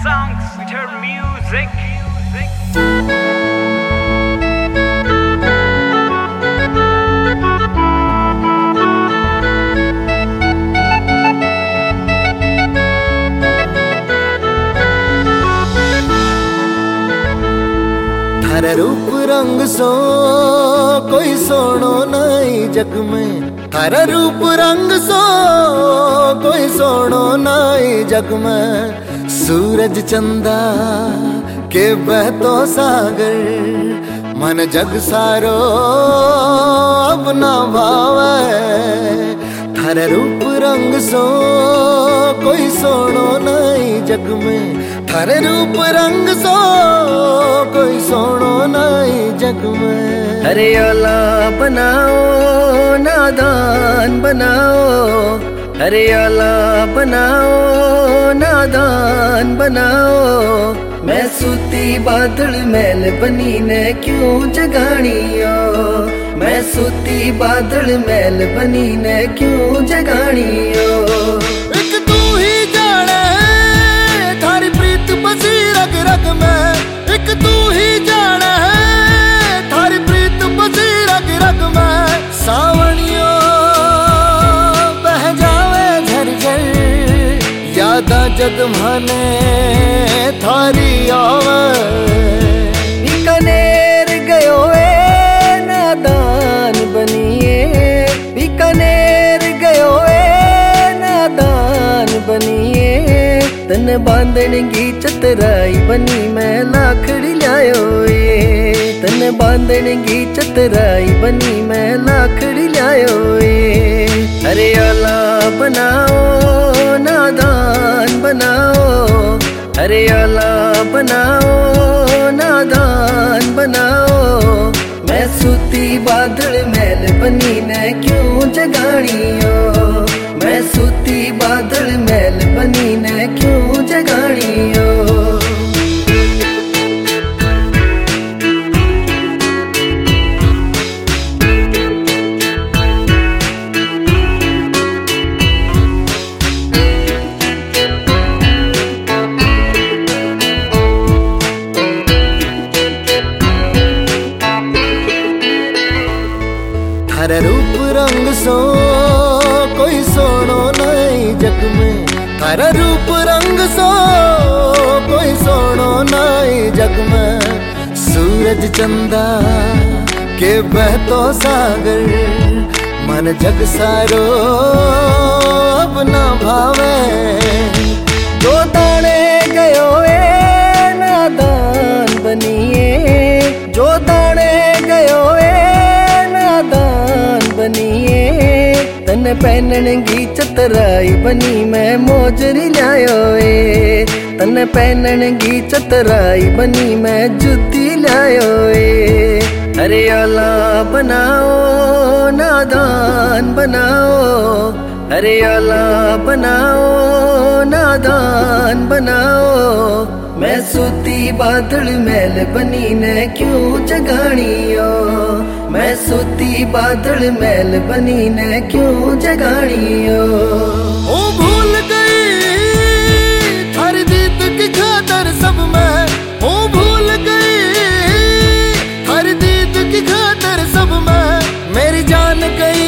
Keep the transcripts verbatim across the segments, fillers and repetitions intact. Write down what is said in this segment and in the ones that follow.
songs with her music. थारे रूप रंग सो कोई सोनो नहीं जग में, थारे रूप रंग सो कोई सोनो नहीं जग में। सूरज चंदा के बहतो सागर मन जग सारो अपना भावे। थारे रूप रंग सो कोई सोनो नहीं जग में, थारे रूप रंग सो कोई सोनो नहीं जग में। हरियाला बनाओ नादान बनाओ, हरियाला बनाओ नादान बनाओ। मैं सूती बादल मैल बनी ने क्यों जगानियो, मैं सूती बादल मैल बनी ने क्यों जगानियो। एक तू ही जाने थारी प्रीत बसी रग रग में, एक तू ही जाने थारी प्रीत बसी रग रग में। सावनियो बह जावे झरझर यादा जग माने थारी आवे। बीकानेर गयो ए नादान बनिए, बीकानेर गयो ए नादान बनिए। तन बांधन की चतराई बनी मैं लाखड़ी लायो ए, तन बांधन की चतराई बनी मैं लाखड़ी लायो ए। हरियाला बनाओ नादान बनाओ, हरियाला बनाओ नादान बनाओ। मैं सूती बादल मैल बनी ने क्यों जगानियो, मैं सूती बादल मैल बनी ने क्यों जगानियो। थारे रूप रंग सो कोई सोनो नहीं जग में, थारे रूप रंग सो कोई सोनो नहीं जग में। सूरज चंदा के बहतो सागर मन जग सारो अपना भावे। जो ताने गयो ए नादान बनिए, जो ताने गयो ए नादान बनिए। तन पहनन की चतराई बनी मैं मोजरी लायो ए, तन पहनन की चतराई बनी मैं जुती लायो ए। हरियाला बनाओ नादान बनाओ, हरियाला बनाओ नादान बनाओ। मैं सूती बादल मैल बनी ने क्यों जगानियो, मैं सूती बादल मैल बनी ने क्यों जगानियो। ओ भूल गई थारी दीद की खातर सब मैं, ओ भूल गई थारी दीद की खातर सब मैं। मेरी जान गई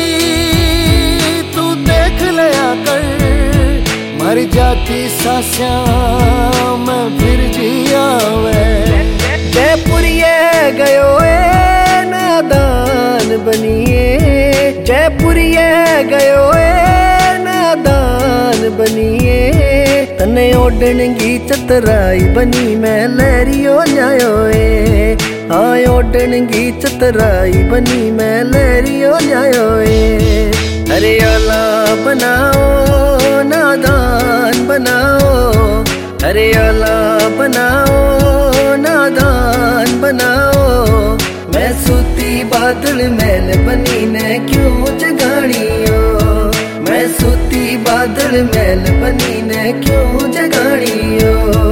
तू देख लिया कर, मर जाती सास्यां मैं फिर जिया वे। जयपुरिये गयो ए नादान बनिए, जयपुरिये गयो ए नादान बनिए। तने ओढ़न की चतराई बनी मैं लहरियो न्यायो ए, हाँ ओढ़न की चतराई बनी मैं लहरियो न्यायो ए। हरियाला बनाओ नादान बनाओ, हरियाला बनाओ नादान बनाओ। मैं सूती बादल मैल बनी ने क्यों जगानियो, मैं सूती बादल मैल बनी ने क्यों जगानियो।